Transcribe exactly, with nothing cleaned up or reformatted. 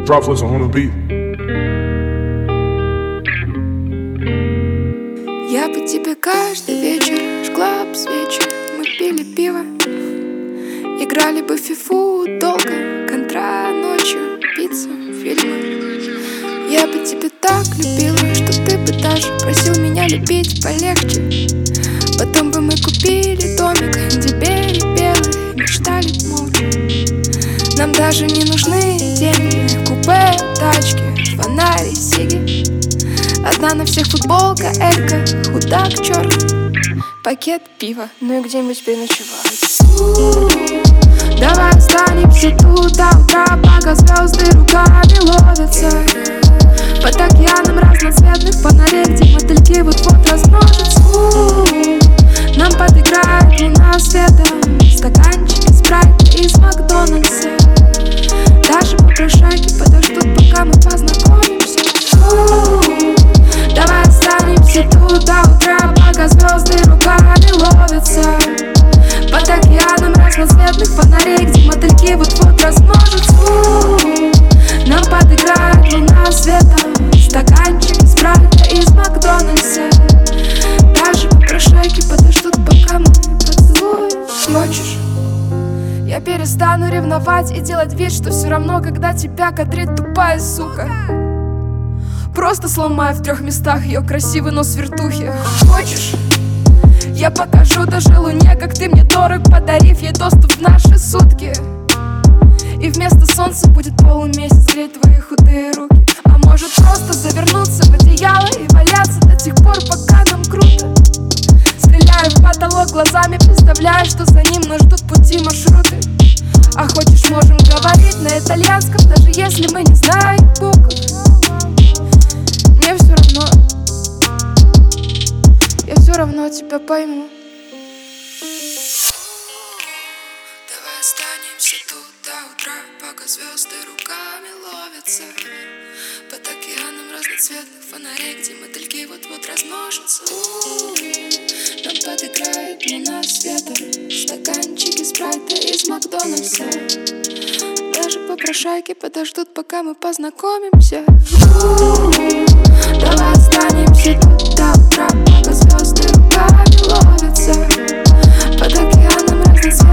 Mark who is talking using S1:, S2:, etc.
S1: Drop us on the beat.
S2: Я по тебе каждый вечер жгла б свечи. Мы пили пиво, играли бы в фифу долго, контра ночью, пицца, фильмы. Я бы тебя так любила, что ты бы даже просил меня любить полегче. Потом бы мы купили домик, где бери белые, мечтали молча. Нам даже не нужны деньги, купе, тачки, фонари, сиги. Одна на всех футболка, Элька, худак, черт, пакет пива, ну и где-нибудь переночевать. Давай останемся тут до утра, пока звезды руками ловятся. Под океаном разноцветных фонарей, где мотыльки вот-вот размножатся. Нам подыграет луна светом, стаканчики спрайта из Макдональдса. Даже попрошайки подождут, пока мы познакомимся. Давай останемся тут до утра, пока звезды руками ловятся. Под океаном разноцветных фонарей, где мотыльки вот-вот размножатся. Нам подыграет луна светом, стаканчики спрайта из Макдональдса. Даже попрошайки подождут, пока мы поцелуем. Хочешь? Я перестану ревновать и делать вид, что все равно, когда тебя кадрит тупая сука. Просто сломаю в трех местах ее красивый нос вертухи. Хочешь? Я покажу даже луне, как ты мне дорог, подарив ей доступ в наши сутки. И вместо солнца будет полумесяц греть твои худые руки. А может просто завернуться в одеяло и валяться до тех пор, пока нам круто. Стреляю в потолок глазами, представляю, что за ним нас ждут пути, маршруты. А хочешь, можем говорить на итальянском, даже если мы не знаем букв. Мне все равно, я все равно тебя пойму. Давай останемся тут до утра, пока звезды руками ловятся. Под океаном разноцветных фонарей, где мотыльки вот-вот размножатся. Нам подыграет луна светом, стаканчики спрайта из Макдональдса. Даже попрошайки подождут, пока мы познакомимся. Давай останемся тут до утра, пока звезды руками ловятся. Под океаном разноцветных